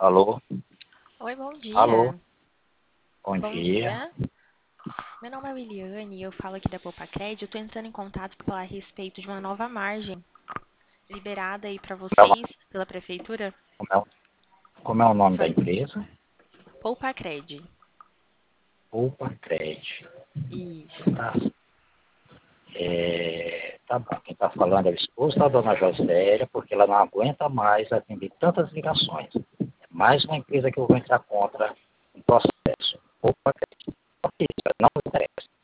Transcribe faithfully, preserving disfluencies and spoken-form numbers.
Alô? Oi, bom Alô? dia. Bom Bom dia. dia. Meu nome é Williane e eu falo aqui da Poupacred. Eu estou entrando em contato para falar a respeito de uma nova margem liberada aí para vocês pela prefeitura. Como é, o- como é o nome da Foi empresa? Poupacred. Opa Cred. Isso. Tá, é, tá bom. Quem está falando é o esposo da dona Josélia, porque ela não aguenta mais atender tantas ligações. É mais uma empresa que eu vou entrar contra um processo. Opa Cred. Ok, não me interessa.